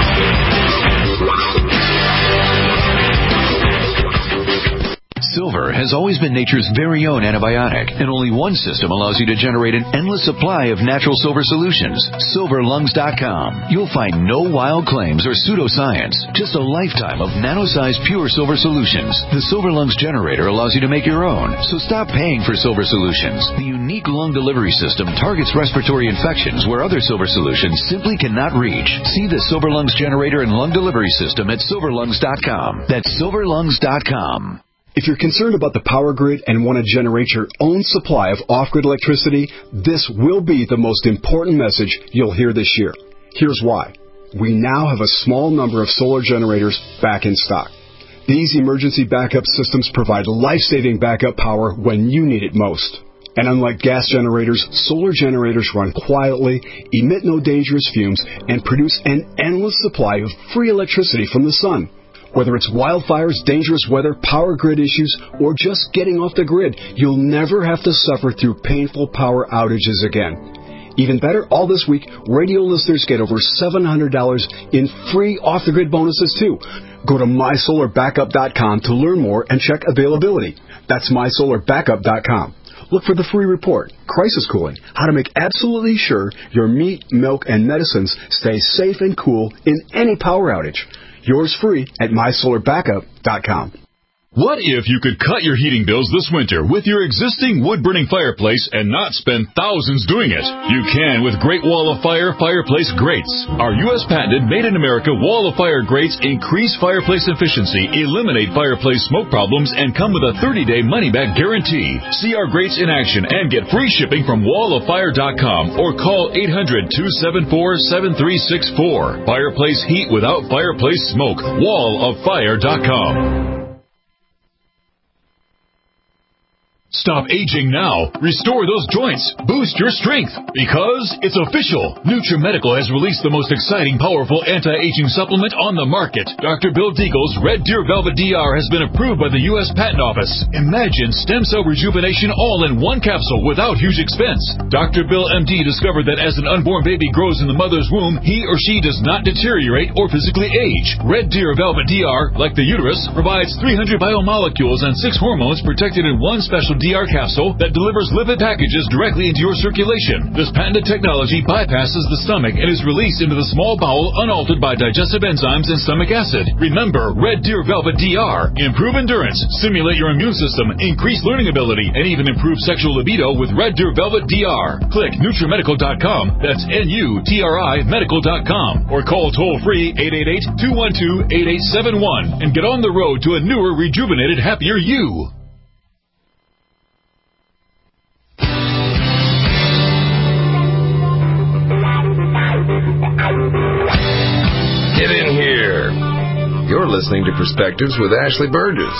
Silver has always been nature's very own antibiotic, and only one system allows you to generate an endless supply of natural silver solutions. SilverLungs.com. You'll find no wild claims or pseudoscience, just a lifetime of nano-sized pure silver solutions. The Silver Lungs generator allows you to make your own, so stop paying for silver solutions. The unique lung delivery system targets respiratory infections where other silver solutions simply cannot reach. See the Silver Lungs generator and lung delivery system at SilverLungs.com. That's SilverLungs.com. If you're concerned about the power grid and want to generate your own supply of off-grid electricity, this will be the most important message you'll hear this year. Here's why. We now have a small number of solar generators back in stock. These emergency backup systems provide life-saving backup power when you need it most. And unlike gas generators, solar generators run quietly, emit no dangerous fumes, and produce an endless supply of free electricity from the sun. Whether it's wildfires, dangerous weather, power grid issues, or just getting off the grid, you'll never have to suffer through painful power outages again. Even better, all this week, radio listeners get over $700 in free off-the-grid bonuses, too. Go to MySolarBackup.com to learn more and check availability. That's MySolarBackup.com. Look for the free report, Crisis Cooling, how to make absolutely sure your meat, milk, and medicines stay safe and cool in any power outage. Yours free at MySolarBackup.com. What if you could cut your heating bills this winter with your existing wood-burning fireplace and not spend thousands doing it? You can with Great Wall of Fire fireplace grates. Our U.S. patented made-in-America Wall of Fire grates increase fireplace efficiency, eliminate fireplace smoke problems, and come with a 30-day money-back guarantee. See our grates in action and get free shipping from walloffire.com or call 800-274-7364. Fireplace heat without fireplace smoke. walloffire.com. Stop aging now. Restore those joints. Boost your strength. Because it's official. NutriMedical has released the most exciting, powerful anti-aging supplement on the market. Dr. Bill Deagle's Red Deer Velvet DR has been approved by the U.S. Patent Office. Imagine stem cell rejuvenation all in one capsule without huge expense. Dr. Bill MD discovered that as an unborn baby grows in the mother's womb, he or she does not deteriorate or physically age. Red Deer Velvet DR, like the uterus, provides 300 biomolecules and 6 hormones protected in one special DR capsule that delivers lipid packages directly into your circulation. This patented technology bypasses the stomach and is released into the small bowel unaltered by digestive enzymes and stomach acid. Remember, Red Deer Velvet DR. Improve endurance, stimulate your immune system, increase learning ability, and even improve sexual libido with Red Deer Velvet DR. Click NutriMedical.com, that's NUTRI Medical.com, or call toll-free 888-212-8871 and get on the road to a newer, rejuvenated, happier you. Get in here. You're listening to Perspectives with Ashley Burgess.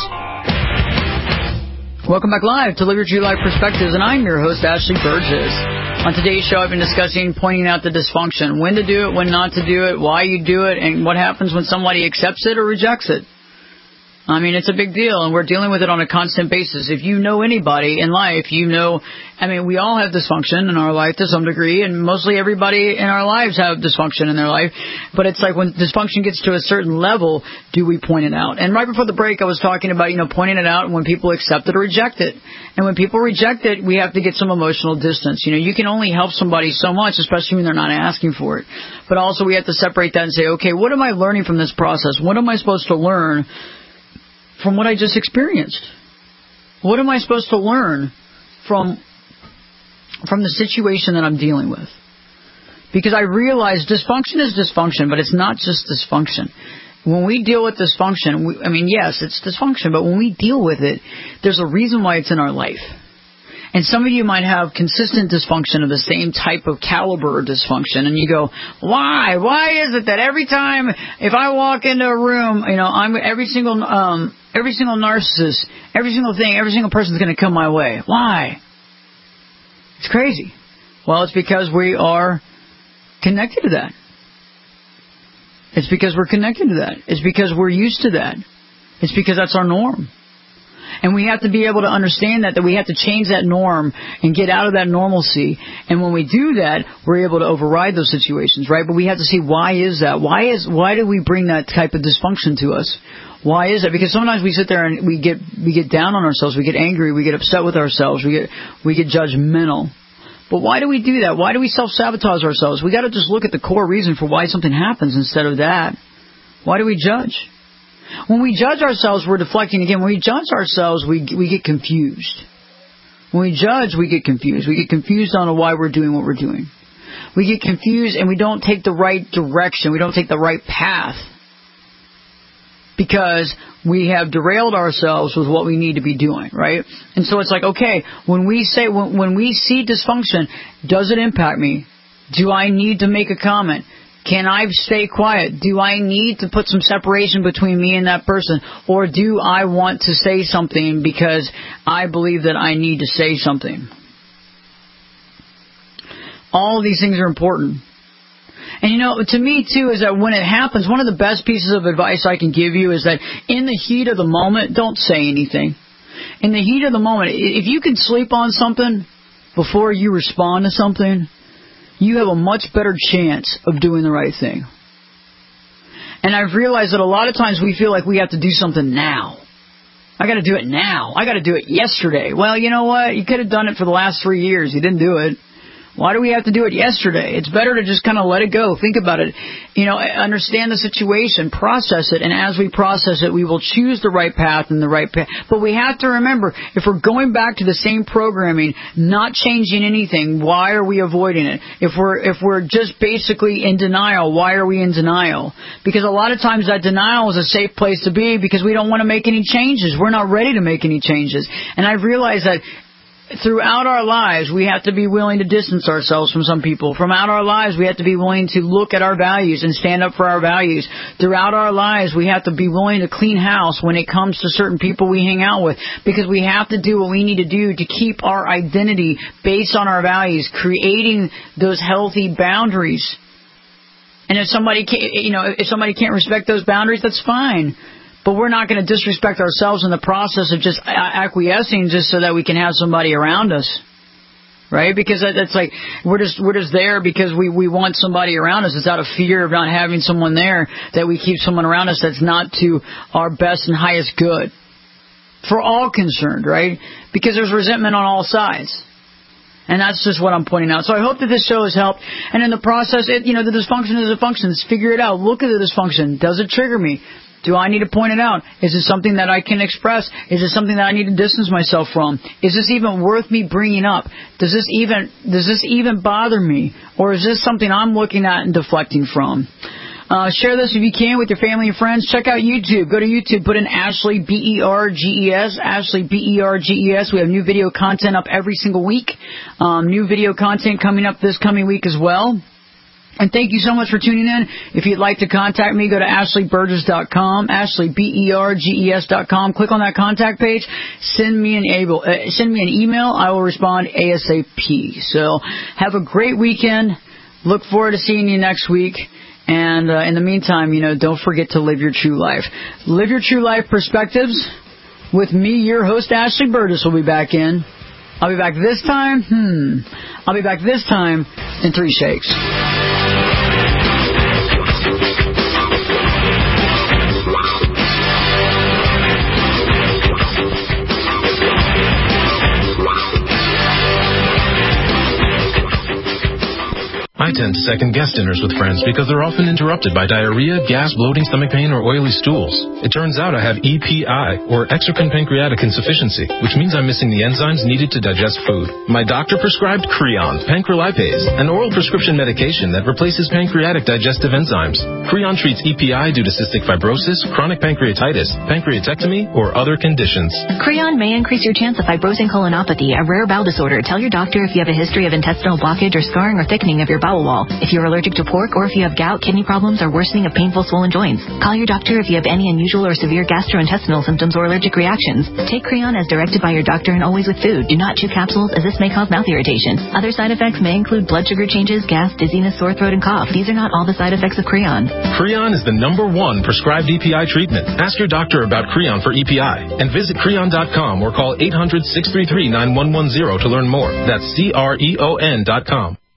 Welcome back live to Live Your True Life Perspectives, and I'm your host, Ashley Burgess. On today's show, I've been discussing pointing out the dysfunction, when to do it, when not to do it, why you do it, and what happens when somebody accepts it or rejects it. I mean, it's a big deal, and we're dealing with it on a constant basis. If you know anybody in life, you know, we all have dysfunction in our life to some degree, and mostly everybody in our lives have dysfunction in their life. But it's like when dysfunction gets to a certain level, do we point it out? And right before the break, I was talking about, pointing it out when people accept it or reject it. And when people reject it, we have to get some emotional distance. You can only help somebody so much, especially when they're not asking for it. But also we have to separate that and say, okay, what am I learning from this process? What am I supposed to learn from what I just experienced? What am I supposed to learn from the situation that I'm dealing with? Because I realize dysfunction is dysfunction, but it's not just dysfunction. When we deal with dysfunction, yes, it's dysfunction, but when we deal with it, there's a reason why it's in our life. And some of you might have consistent dysfunction of the same type of caliber of dysfunction, and you go, why? Why is it that every time if I walk into a room, I'm every single narcissist, every single thing, every single person's going to come my way? Why? It's crazy. Well, it's because we are connected to that. It's because we're connected to that. It's because we're used to that. It's because that's our norm. And we have to be able to understand that we have to change that norm and get out of that normalcy. And when we do that, we're able to override those situations, right? But we have to see, why is that? Why do we bring that type of dysfunction to us? Why is it? Because sometimes we sit there and we get down on ourselves, we get angry, we get upset with ourselves, we get judgmental. But why do we do that? Why do we self-sabotage ourselves? We got to just look at the core reason for why something happens instead of that. Why do we judge? When we judge ourselves, we're deflecting again. When we judge ourselves, we get confused. When we judge, we get confused. We get confused on why we're doing what we're doing. We get confused and we don't take the right direction. We don't take the right path. Because we have derailed ourselves with what we need to be doing, right? And so it's like, okay, when we see dysfunction, does it impact me? Do I need to make a comment? Can I stay quiet? Do I need to put some separation between me and that person? Or do I want to say something because I believe that I need to say something? All of these things are important. And to me too, is that when it happens, one of the best pieces of advice I can give you is that in the heat of the moment, don't say anything. In the heat of the moment, if you can sleep on something before you respond to something, you have a much better chance of doing the right thing. And I've realized that a lot of times we feel like we have to do something now. I got to do it now. I got to do it yesterday. Well, you know what? You could have done it for the last 3 years. You didn't do it. Why do we have to do it yesterday? It's better to just kind of let it go. Think about it. Understand the situation, process it, and as we process it, we will choose the right path and the right path. But we have to remember, if we're going back to the same programming, not changing anything, why are we avoiding it? If we're just basically in denial, why are we in denial? Because a lot of times that denial is a safe place to be because we don't want to make any changes. We're not ready to make any changes. And I've realized that throughout our lives, we have to be willing to distance ourselves from some people. Throughout our lives, we have to be willing to look at our values and stand up for our values. Throughout our lives, we have to be willing to clean house when it comes to certain people we hang out with, because we have to do what we need to do to keep our identity based on our values, creating those healthy boundaries. And if somebody can't respect those boundaries, that's fine. But we're not going to disrespect ourselves in the process of just acquiescing just so that we can have somebody around us, right? Because that's like we're just there because we want somebody around us. It's out of fear of not having someone there that we keep someone around us that's not to our best and highest good for all concerned, right? Because there's resentment on all sides. And that's just what I'm pointing out. So I hope that this show has helped. And in the process, the dysfunction is a function. Let's figure it out. Look at the dysfunction. Does it trigger me? Do I need to point it out? Is it something that I can express? Is it something that I need to distance myself from? Is this even worth me bringing up? Does this even bother me? Or is this something I'm looking at and deflecting from? Share this if you can with your family and friends. Check out YouTube. Go to YouTube. Put in Ashley, B-E-R-G-E-S. Ashley, B-E-R-G-E-S. We have new video content up every single week. New video content coming up this coming week as well. And thank you so much for tuning in. If you'd like to contact me, go to AshleyBurgess.com, AshleyBurgess.com. Click on that contact page. Send me an email. I will respond ASAP. So have a great weekend. Look forward to seeing you next week. And in the meantime, don't forget to live your true life. Live your true life perspectives with me, your host, Ashley Burgess, will be back in. I'll be back this time. I'll be back this time in 3 shakes. I tend to second-guess dinners with friends because they're often interrupted by diarrhea, gas, bloating, stomach pain, or oily stools. It turns out I have EPI, or exocrine pancreatic insufficiency, which means I'm missing the enzymes needed to digest food. My doctor prescribed Creon, pancrelipase, an oral prescription medication that replaces pancreatic digestive enzymes. Creon treats EPI due to cystic fibrosis, chronic pancreatitis, pancreatectomy, or other conditions. Creon may increase your chance of fibrosing colonopathy, a rare bowel disorder. Tell your doctor if you have a history of intestinal blockage or scarring or thickening of your bowel wall. If you're allergic to pork or if you have gout, kidney problems, or worsening of painful swollen joints, call your doctor if you have any unusual or severe gastrointestinal symptoms or allergic reactions. Take Creon as directed by your doctor and always with food. Do not chew capsules as this may cause mouth irritation. Other side effects may include blood sugar changes, gas, dizziness, sore throat, and cough. These are not all the side effects of Creon. Creon is the #1 prescribed EPI treatment. Ask your doctor about Creon for EPI and visit Creon.com or call 800-633-9110 to learn more. That's CREON.com.